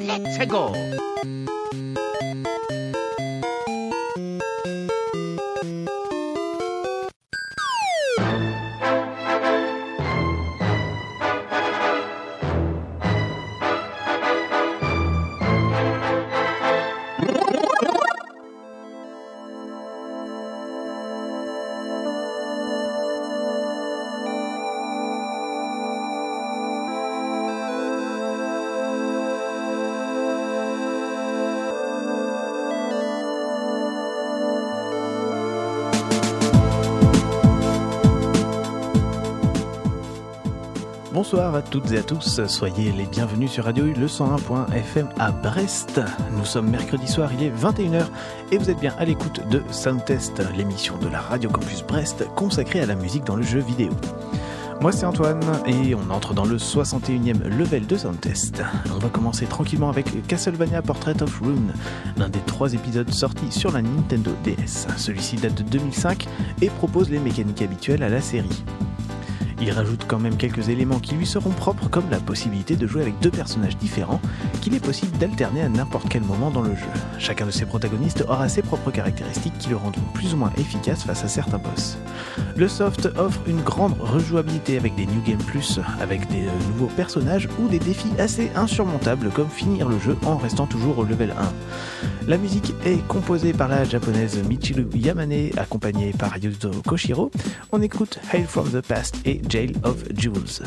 Let's go! Bonsoir à toutes et à tous, soyez les bienvenus sur Radio U, le 101.fm à Brest. Nous sommes mercredi soir, il est 21h et vous êtes bien à l'écoute de Soundtest, l'émission de la Radio Campus Brest consacrée à la musique dans le jeu vidéo. Moi c'est Antoine et on entre dans le 61e level de Soundtest. On va commencer tranquillement avec Castlevania Portrait of Ruin, l'un des 3 épisodes sortis sur la Nintendo DS. Celui-ci date de 2005 et propose les mécaniques habituelles à la série. Il rajoute quand même quelques éléments qui lui seront propres, comme la possibilité de jouer avec 2 personnages différents qu'il est possible d'alterner à n'importe quel moment dans le jeu. Chacun de ses protagonistes aura ses propres caractéristiques qui le rendront plus ou moins efficace face à certains boss. Le soft offre une grande rejouabilité avec des New Game Plus, avec des nouveaux personnages ou des défis assez insurmontables comme finir le jeu en restant toujours au level 1. La musique est composée par la japonaise Michiru Yamane, accompagnée par Yuzo Koshiro. On écoute Hail from the Past et Jail of Jewels.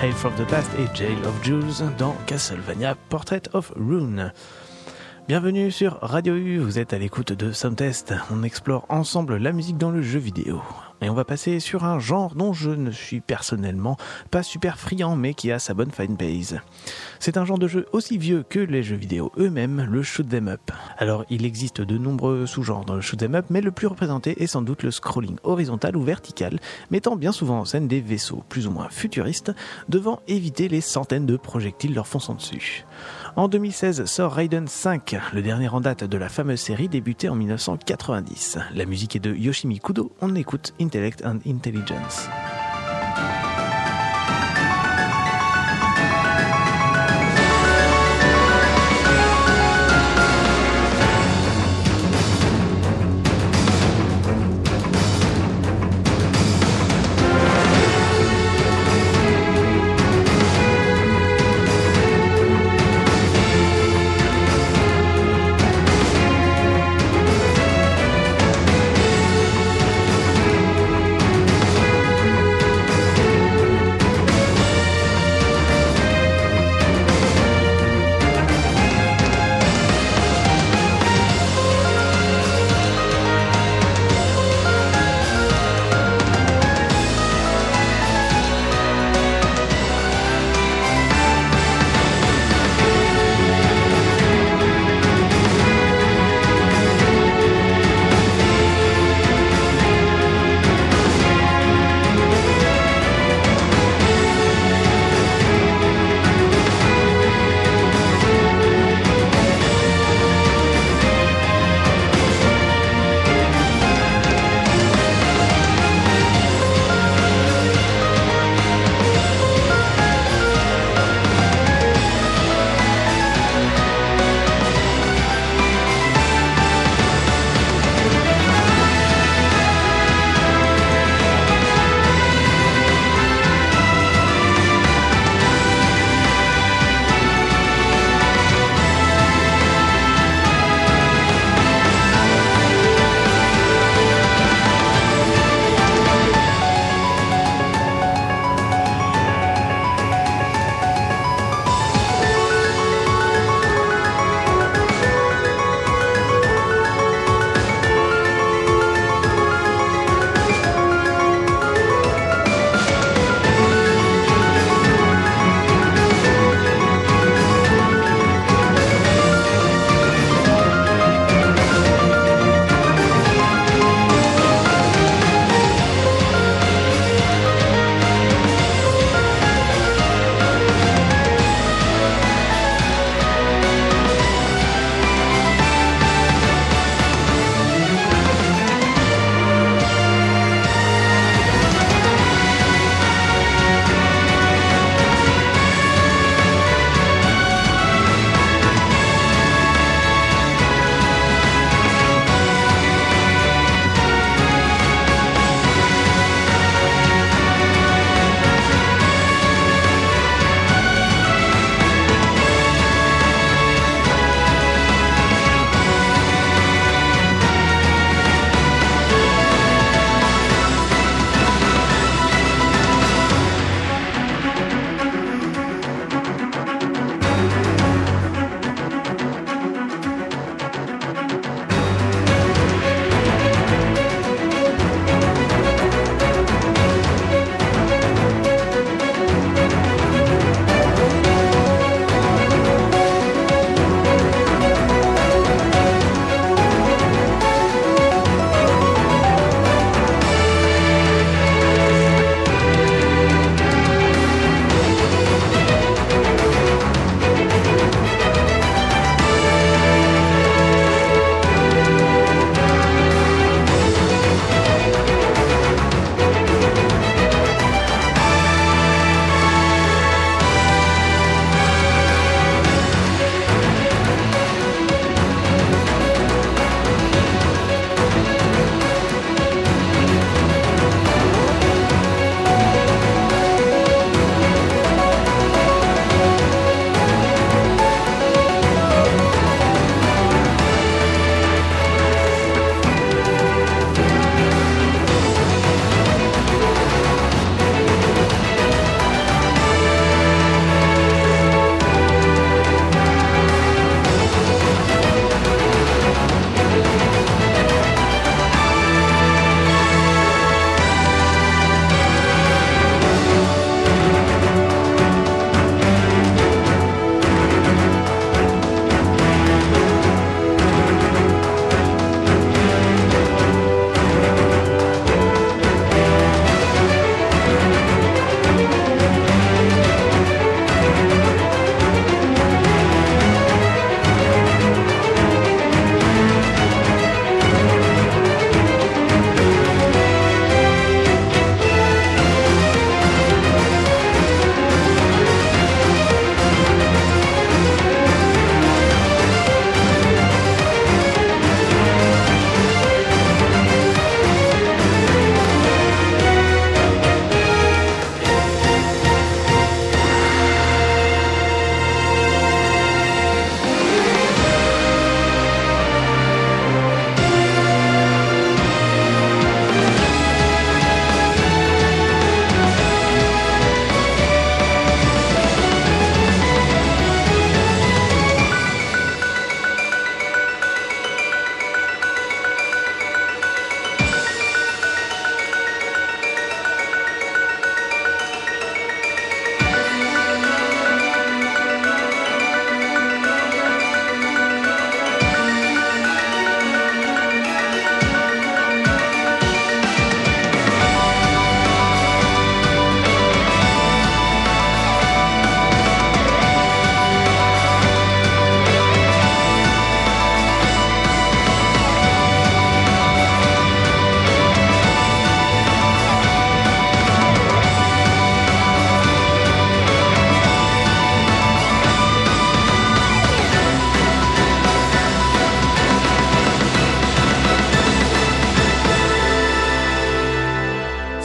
Hail from the Past et Jail of Jules dans Castlevania Portrait of Ruin. Bienvenue sur Radio U, vous êtes à l'écoute de Soundtest. On explore ensemble la musique dans le jeu vidéo. Et on va passer sur un genre dont je ne suis personnellement pas super friand, mais qui a sa bonne fanbase. C'est un genre de jeu aussi vieux que les jeux vidéo eux-mêmes, le shoot 'em up. Alors il existe de nombreux sous-genres dans le shoot 'em up, mais le plus représenté est sans doute le scrolling horizontal ou vertical, mettant bien souvent en scène des vaisseaux plus ou moins futuristes, devant éviter les centaines de projectiles leur fonçant dessus. En 2016 sort Raiden 5, le dernier en date de la fameuse série débutée en 1990. La musique est de Yoshimi Kudo, on écoute Intellect and Intelligence.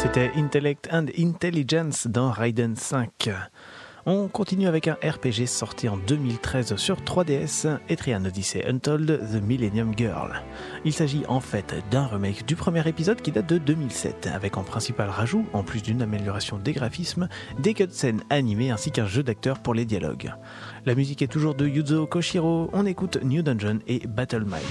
C'était Intellect and Intelligence dans Raiden 5. On continue avec un RPG sorti en 2013 sur 3DS, Etrian Odyssey Untold The Millennium Girl. Il s'agit en fait d'un remake du premier épisode qui date de 2007, avec en principal rajout, en plus d'une amélioration des graphismes, des cutscenes animées ainsi qu'un jeu d'acteurs pour les dialogues. La musique est toujours de Yuzo Koshiro, on écoute New Dungeon et Battle Mike.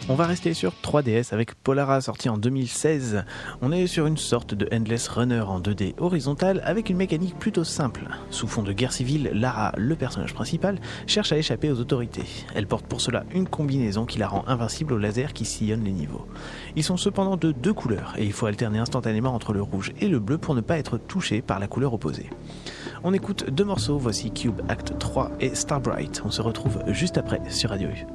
On va rester sur 3DS avec Polara sorti en 2016. On est sur une sorte de Endless Runner en 2D horizontal avec une mécanique plutôt simple. Sous fond de guerre civile, Lara, le personnage principal, cherche à échapper aux autorités. Elle porte pour cela une combinaison qui la rend invincible aux lasers qui sillonnent les niveaux. Ils sont cependant de 2 couleurs et il faut alterner instantanément entre le rouge et le bleu pour ne pas être touché par la couleur opposée. On écoute 2 morceaux, voici Cube Act 3 et Starbright. On se retrouve juste après sur Radio U.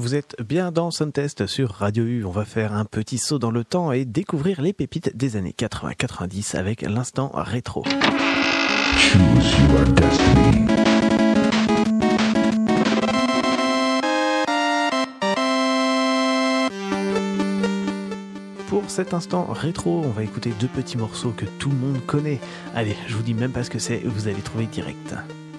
Vous êtes bien dans Soundtest sur Radio U. On va faire un petit saut dans le temps et découvrir les pépites des années 80-90 avec l'instant rétro. Choose your destiny. Pour cet instant rétro, on va écouter deux petits morceaux que tout le monde connaît. Allez, je vous dis même pas ce que c'est, vous allez trouver direct.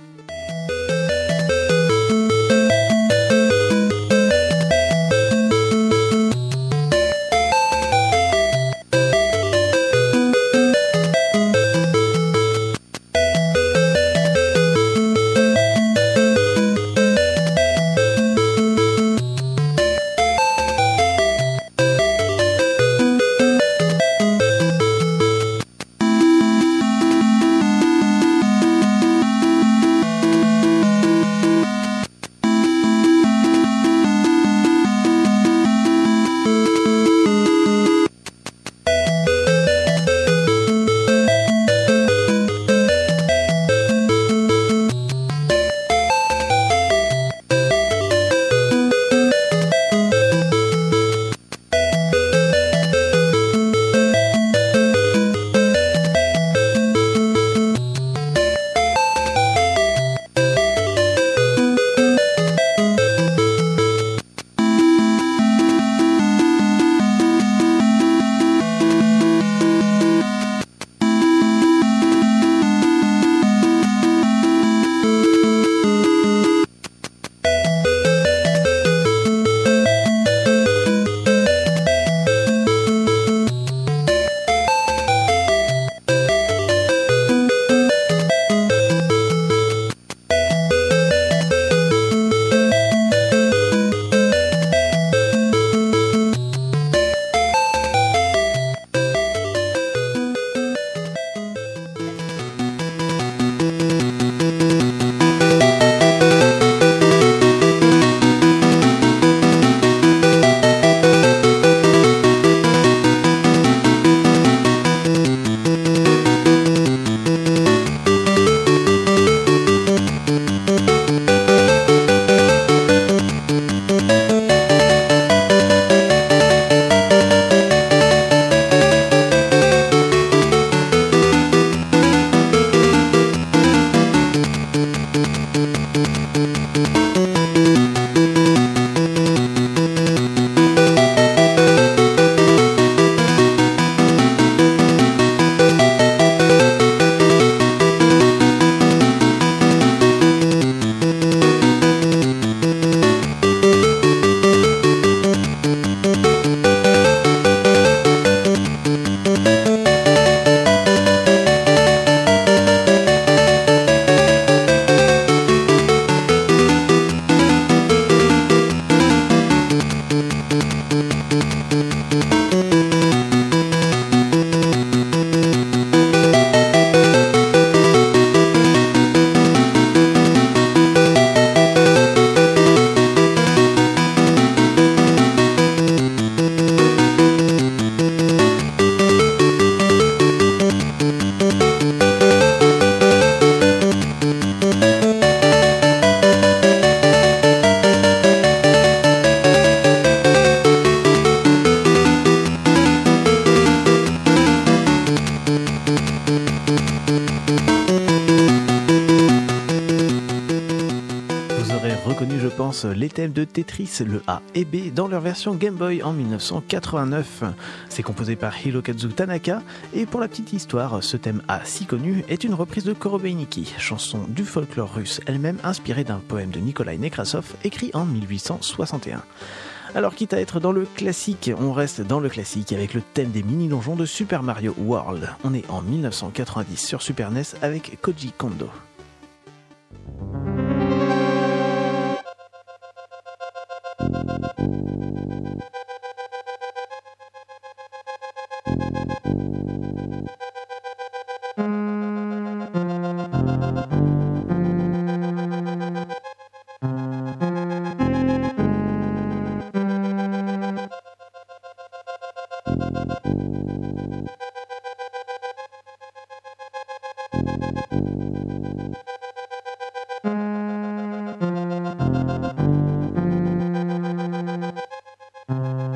Les thèmes de Tetris, le A et B, dans leur version Game Boy en 1989. C'est composé par Hirokazu Tanaka, et pour la petite histoire, ce thème A si connu est une reprise de Korobeiniki, chanson du folklore russe elle-même inspirée d'un poème de Nikolai Nekrasov écrit en 1861. Alors quitte à être dans le classique, on reste dans le classique avec le thème des mini-donjons de Super Mario World. On est en 1990 sur Super NES avec Koji Kondo.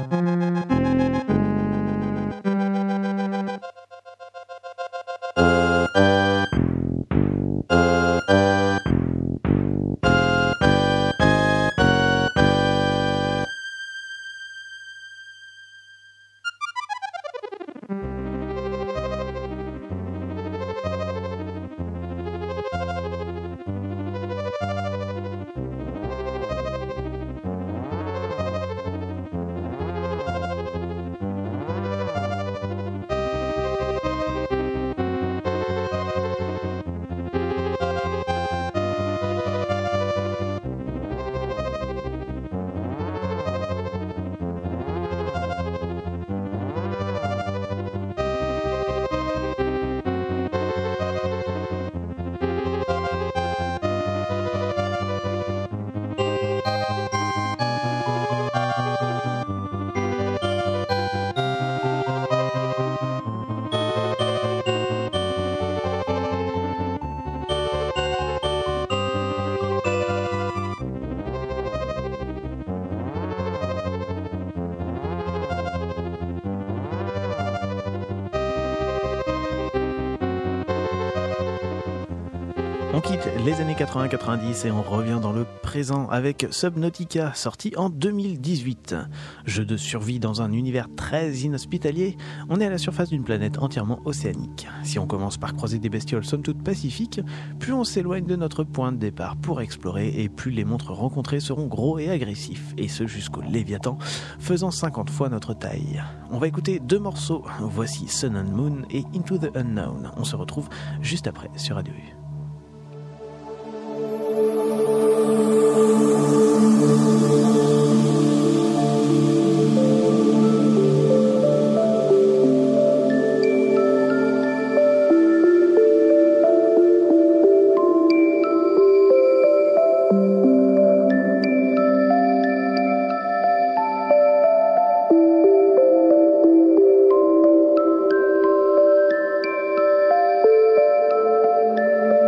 On quitte les années 80-90 et on revient dans le présent avec Subnautica, sorti en 2018. Jeu de survie dans un univers très inhospitalier, on est à la surface d'une planète entièrement océanique. Si on commence par croiser des bestioles somme toute pacifiques, plus on s'éloigne de notre point de départ pour explorer et plus les monstres rencontrés seront gros et agressifs, et ce jusqu'au Léviathan, faisant 50 fois notre taille. On va écouter 2 morceaux, voici Sun and Moon et Into the Unknown. On se retrouve juste après sur Radio U.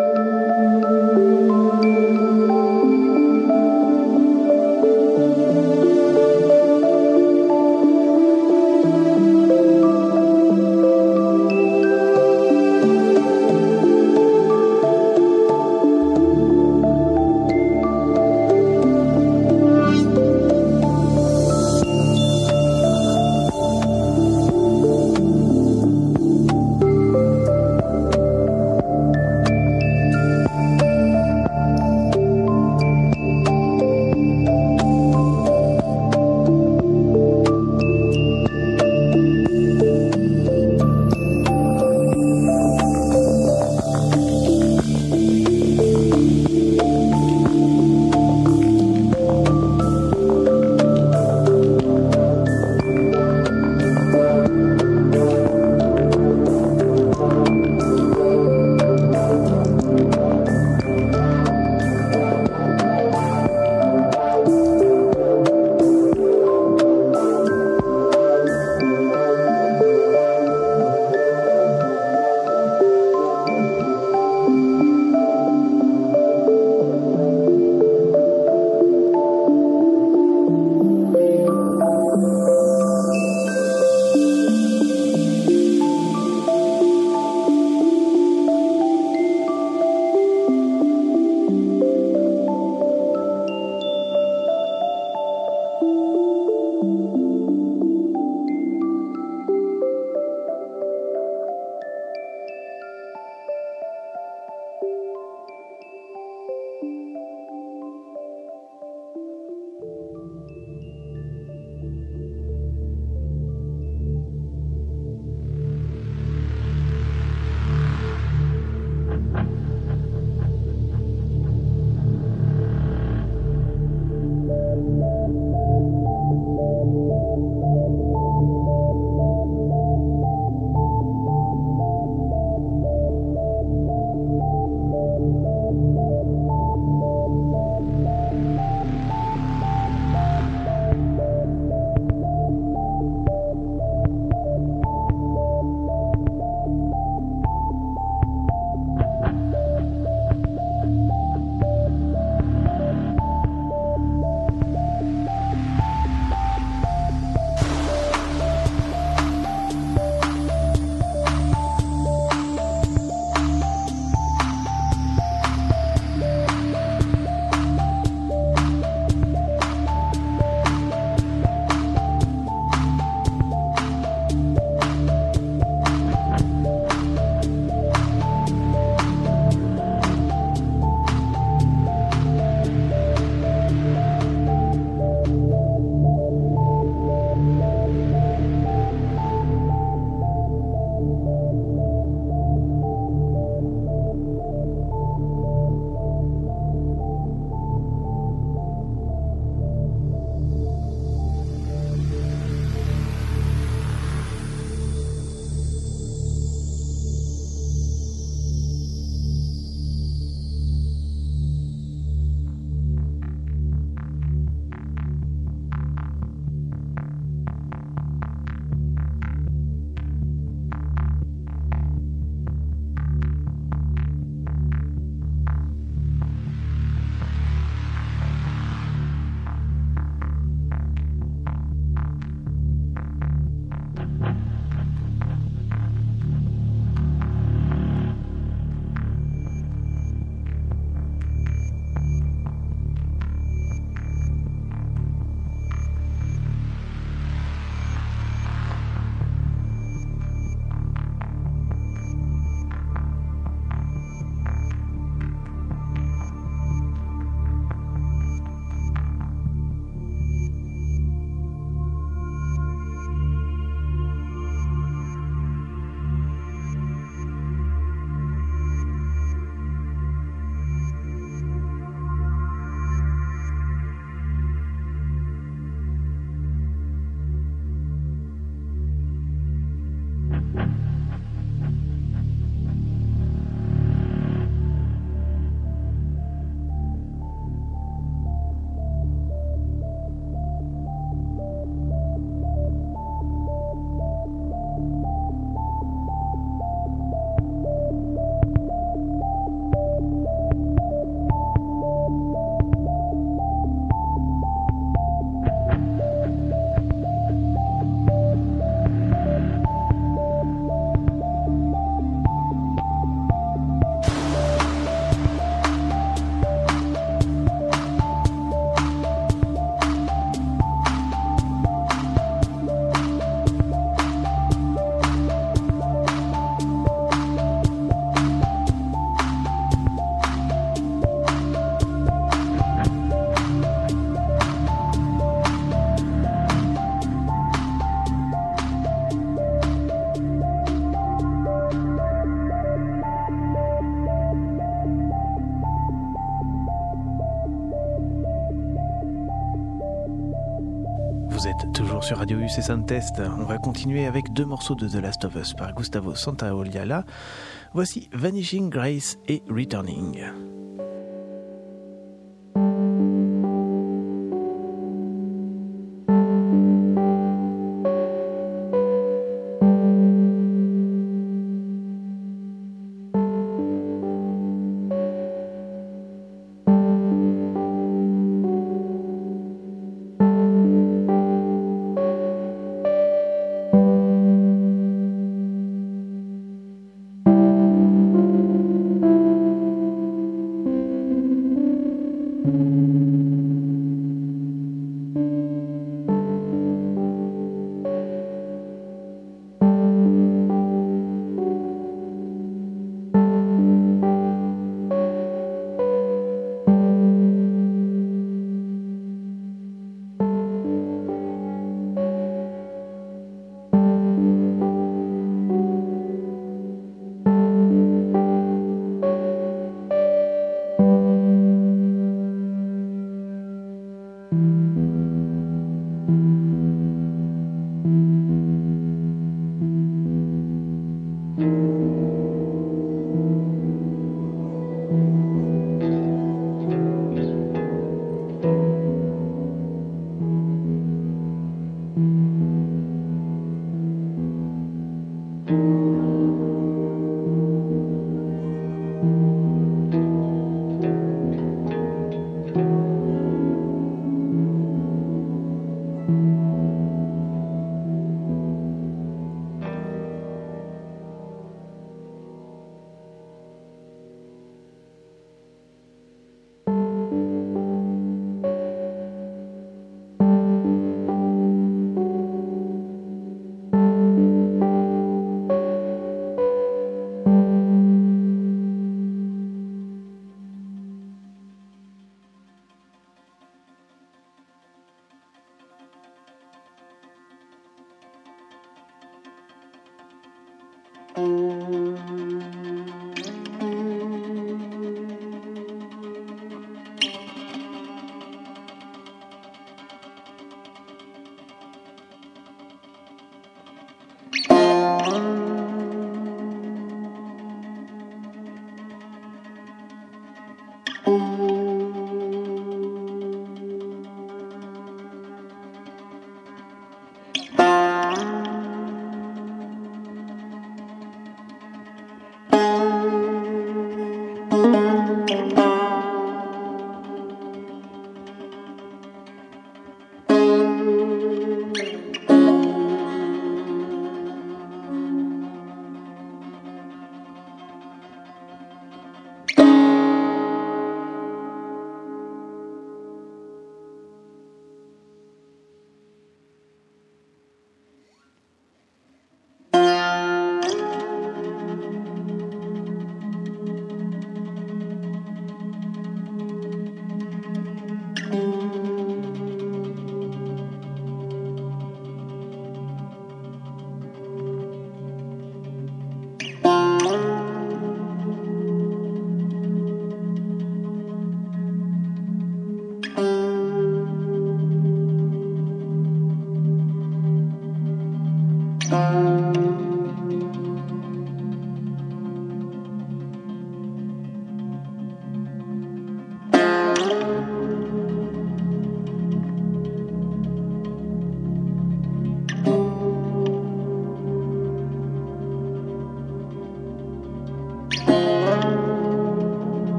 Toujours sur Radio U, c'est Soundtest. On va continuer avec 2 morceaux de The Last of Us par Gustavo Santaolalla. Voici Vanishing Grace et Returning.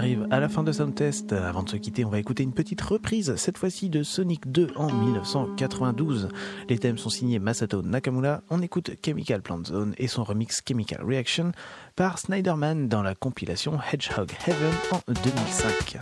arrive à la fin de Soundtest. Avant de se quitter, on va écouter une petite reprise, cette fois-ci de Sonic 2 en 1992. Les thèmes sont signés Masato Nakamura. On écoute Chemical Plant Zone et son remix Chemical Reaction par Snyderman dans la compilation Hedgehog Heaven en 2005.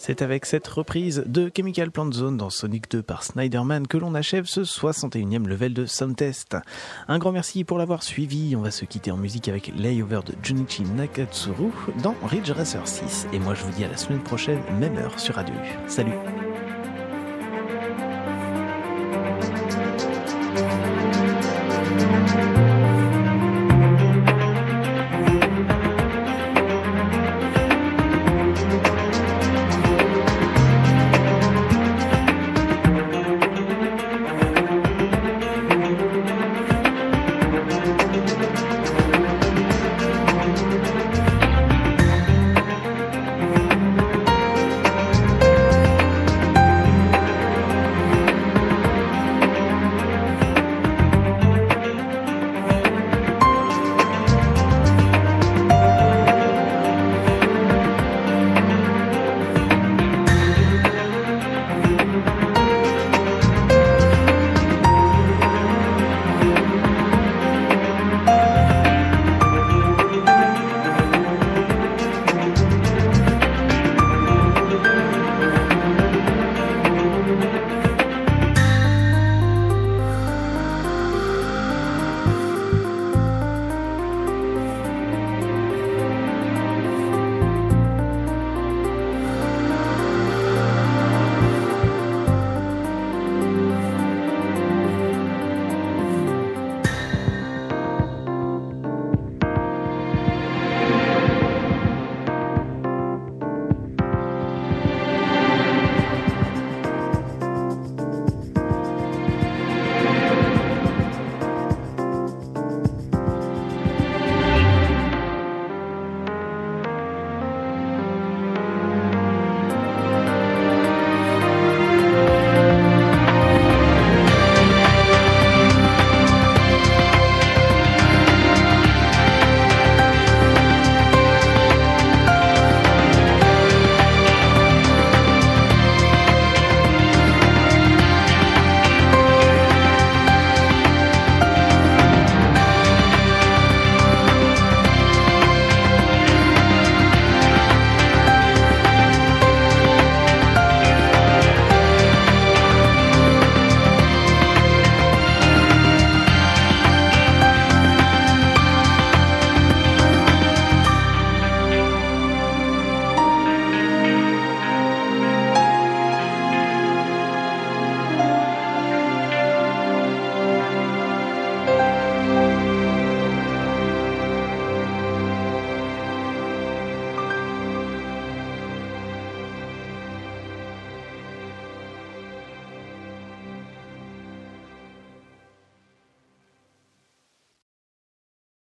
C'est avec cette reprise de Chemical Plant Zone dans Sonic 2 par Snyderman que l'on achève ce 61e level de Soundtest. Un grand merci pour l'avoir suivi. On va se quitter en musique avec Layover de Junichi Nakatsuru dans Ridge Racer 6. Et moi je vous dis à la semaine prochaine, même heure sur Radio U. Salut!